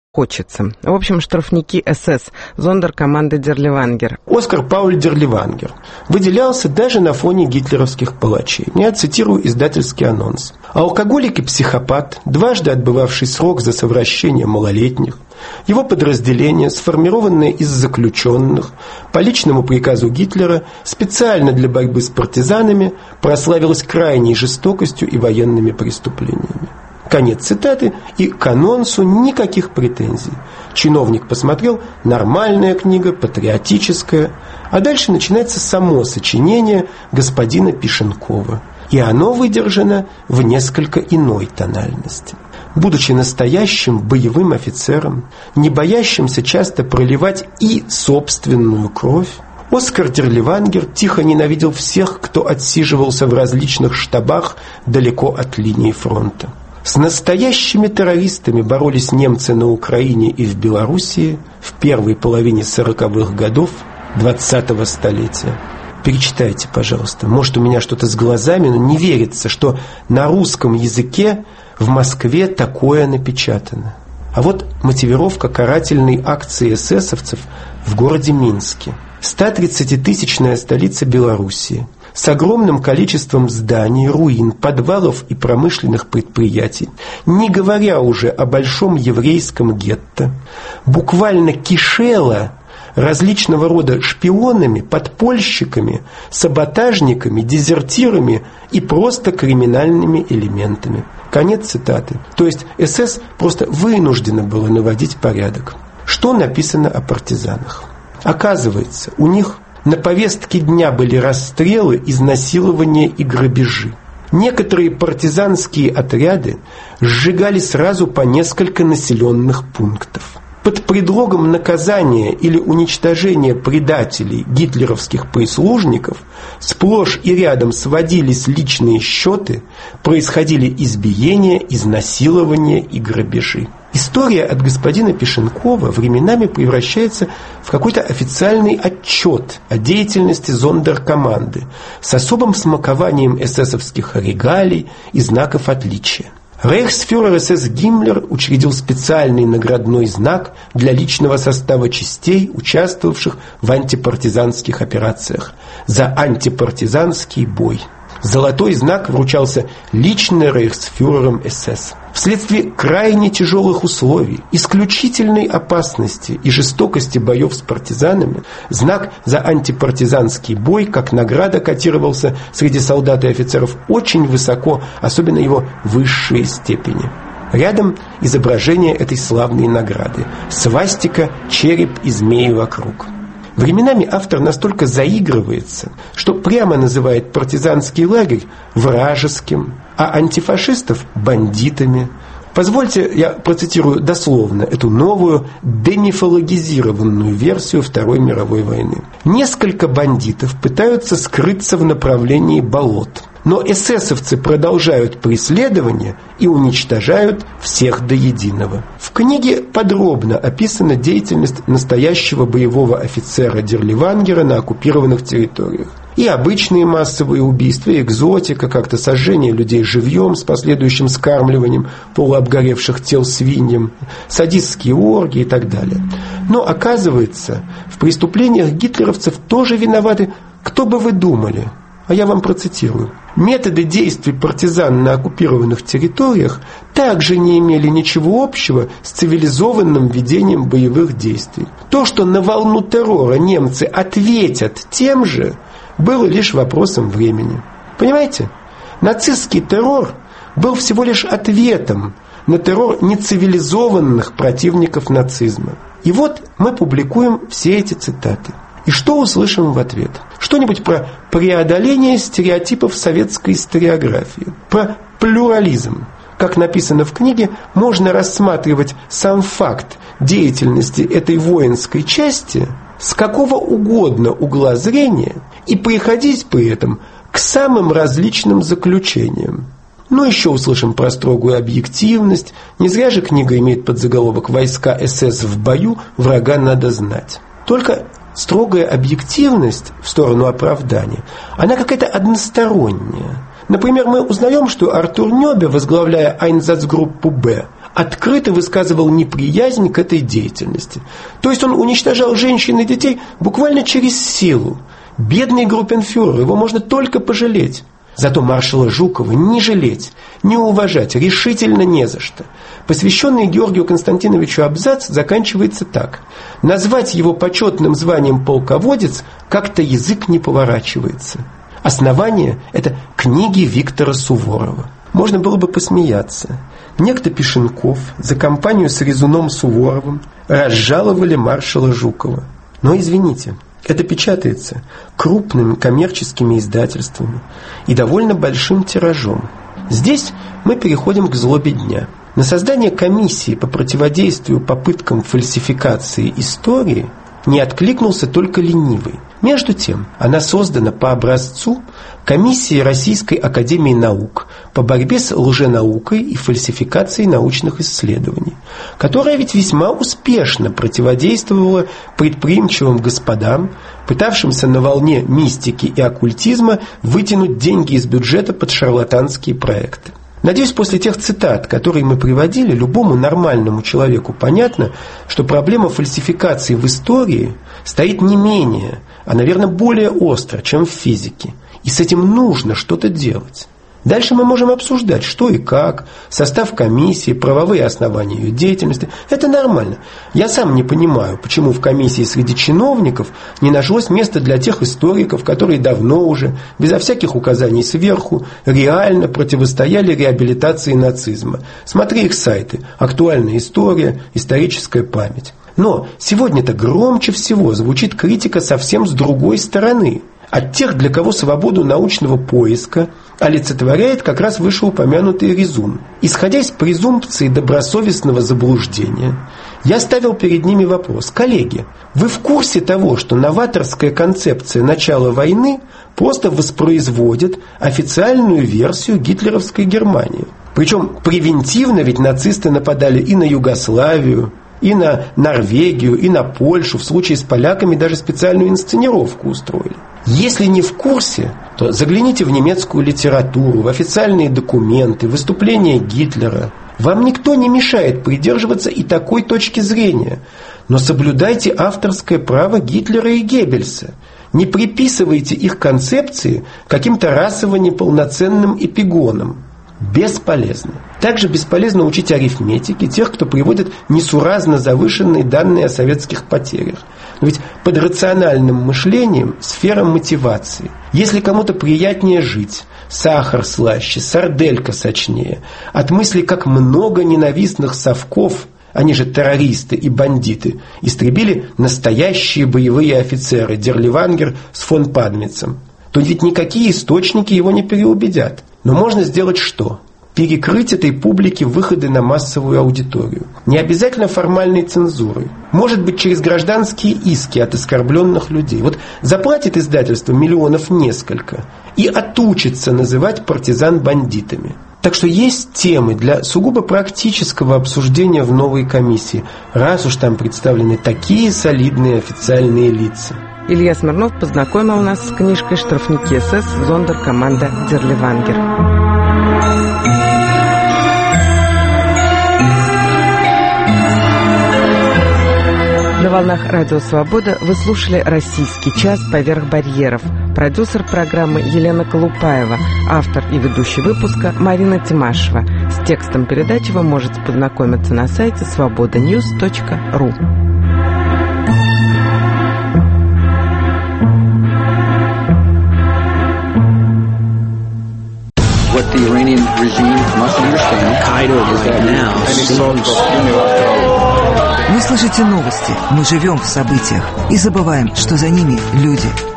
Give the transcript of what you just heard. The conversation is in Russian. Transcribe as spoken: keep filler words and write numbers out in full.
хочется. В общем, штрафники СС, зондеркоманды Дерливангер. Оскар Пауль Дерливангер выделялся даже на фоне гитлеровских палачей. Я цитирую издательский анонс. Алкоголик и психопат, дважды отбывавший срок за совращение малолетних, его подразделение, сформированное из заключенных, по личному приказу Гитлера, специально для борьбы с партизанами, прославилось крайней жестокостью и военными преступлениями. Конец цитаты, и к анонсу никаких претензий. Чиновник посмотрел, нормальная книга, патриотическая, а дальше начинается само сочинение господина Пишенкова. И оно выдержано в несколько иной тональности. Будучи настоящим боевым офицером, не боящимся часто проливать и собственную кровь, Оскар Дерливангер тихо ненавидел всех, кто отсиживался в различных штабах далеко от линии фронта. С настоящими террористами боролись немцы на Украине и в Белоруссии в первой половине сороковых годов двадцатого столетия. Перечитайте, пожалуйста. Может, у меня что-то с глазами, но не верится, что на русском языке в Москве такое напечатано. А вот мотивировка карательной акции эсэсовцев в городе Минске. сто тридцатитысячная столица Белоруссии. С огромным количеством зданий, руин, подвалов и промышленных предприятий, не говоря уже о большом еврейском гетто, буквально кишела различного рода шпионами, подпольщиками, саботажниками, дезертирами и просто криминальными элементами. Конец цитаты. То есть СС просто вынуждено было наводить порядок. Что написано о партизанах? Оказывается, у них на повестке дня были расстрелы, изнасилования и грабежи. Некоторые партизанские отряды сжигали сразу по несколько населенных пунктов. Под предлогом наказания или уничтожения предателей гитлеровских прислужников сплошь и рядом сводились личные счеты, происходили избиения, изнасилования и грабежи. История от господина Пишенкова временами превращается в какой-то официальный отчет о деятельности зондеркоманды с особым смакованием эсэсовских регалий и знаков отличия. Рейхсфюрер СС Гиммлер учредил специальный наградной знак для личного состава частей, участвовавших в антипартизанских операциях, за антипартизанский бой. Золотой знак вручался лично рейхсфюрером СС. Вследствие крайне тяжелых условий, исключительной опасности и жестокости боев с партизанами, знак за антипартизанский бой как награда котировался среди солдат и офицеров очень высоко, особенно его высшие степени. Рядом изображение этой славной награды. Свастика, череп и змеи вокруг. Временами автор настолько заигрывается, что прямо называет партизанский лагерь вражеским, а антифашистов бандитами. Позвольте, я процитирую дословно эту новую демифологизированную версию Второй мировой войны. Несколько бандитов пытаются скрыться в направлении болот, но эсэсовцы продолжают преследование и уничтожают всех до единого. В книге подробно описана деятельность настоящего боевого офицера Дерливангера на оккупированных территориях. И обычные массовые убийства, и экзотика, как-то сожжение людей живьем с последующим скармливанием полуобгоревших тел свиньям, садистские оргии и так далее. Но оказывается, в преступлениях гитлеровцев тоже виноваты, кто бы вы думали. А я вам процитирую. Методы действий партизан на оккупированных территориях также не имели ничего общего с цивилизованным ведением боевых действий. То, что на волну террора немцы ответят тем же, было лишь вопросом времени. Понимаете? Нацистский террор был всего лишь ответом на террор нецивилизованных противников нацизма. И вот мы публикуем все эти цитаты. И что услышим в ответ? Что-нибудь про преодоление стереотипов советской историографии, про плюрализм. Как написано в книге, можно рассматривать сам факт деятельности этой воинской части с какого угодно угла зрения и приходить при этом к самым различным заключениям. Ну, еще услышим про строгую объективность. Не зря же книга имеет подзаголовок «Войска СС в бою, врага надо знать». Только строгая объективность в сторону оправдания, она какая-то односторонняя. Например, мы узнаем, что Артур Нёбе, возглавляя Айнсацгруппу «Б», открыто высказывал неприязнь к этой деятельности. То есть он уничтожал женщин и детей буквально через силу. Бедный группенфюрер, его можно только пожалеть. Зато маршала Жукова не жалеть, не уважать решительно не за что. Посвященный Георгию Константиновичу абзац заканчивается так. Назвать его почетным званием полководец как-то язык не поворачивается. Основание – это книги Виктора Суворова. Можно было бы посмеяться. Некто Пешенков за компанию с резуном Суворовым разжаловали маршала Жукова. Но извините, это печатается крупными коммерческими издательствами и довольно большим тиражом. Здесь мы переходим к злобе дня. На создание комиссии по противодействию попыткам фальсификации истории не откликнулся только ленивый. Между тем, она создана по образцу комиссии Российской академии наук по борьбе с лженаукой и фальсификацией научных исследований, которая ведь весьма успешно противодействовала предприимчивым господам, пытавшимся на волне мистики и оккультизма вытянуть деньги из бюджета под шарлатанские проекты. Надеюсь, после тех цитат, которые мы приводили, любому нормальному человеку понятно, что проблема фальсификации в истории стоит не менее, а, наверное, более остро, чем в физике. И с этим нужно что-то делать. Дальше мы можем обсуждать, что и как, состав комиссии, правовые основания ее деятельности. Это нормально. Я сам не понимаю, почему в комиссии среди чиновников не нашлось места для тех историков, которые давно уже, безо всяких указаний сверху, реально противостояли реабилитации нацизма. Смотри их сайты «Актуальная история», «Историческая память». Но сегодня-то громче всего звучит критика совсем с другой стороны. От тех, для кого свободу научного поиска олицетворяет как раз вышеупомянутый резун. Исходя из презумпции добросовестного заблуждения, я ставил перед ними вопрос: коллеги, вы в курсе того, что новаторская концепция начала войны просто воспроизводит официальную версию гитлеровской Германии? Причем превентивно ведь нацисты нападали и на Югославию, и на Норвегию, и на Польшу. В случае с поляками даже специальную инсценировку устроили. Если не в курсе, то загляните в немецкую литературу, в официальные документы, выступления Гитлера. Вам никто не мешает придерживаться и такой точки зрения. Но соблюдайте авторское право Гитлера и Геббельса. Не приписывайте их концепции каким-то расово неполноценным эпигонам. Бесполезно. Также бесполезно учить арифметике тех, кто приводит несуразно завышенные данные о советских потерях. Но ведь под рациональным мышлением сфера мотивации. Если кому-то приятнее жить, сахар слаще, сарделька сочнее, от мысли, как много ненавистных совков, они же террористы и бандиты, истребили настоящие боевые офицеры Дерливангер с фон Падмицем, то ведь никакие источники его не переубедят. Но можно сделать что? Перекрыть этой публике выходы на массовую аудиторию. Не обязательно формальной цензурой. Может быть, через гражданские иски от оскорбленных людей. Вот заплатит издательство миллионов несколько и отучится называть партизан бандитами. Так что есть темы для сугубо практического обсуждения в новой комиссии, раз уж там представлены такие солидные официальные лица. Илья Смирнов познакомил нас с книжкой «Штрафники СС. Зондеркоманда Дерливангер». На волнах Радио Свобода вы слушали «Российский час. Поверх барьеров». Продюсер программы Елена Колупаева, автор и ведущий выпуска Марина Тимашева. С текстом передачи вы можете познакомиться на сайте свобода ньюс точка ру. What the Iranian regime must understand is that now Вы слышите новости, мы живем в событиях и забываем, что за ними люди.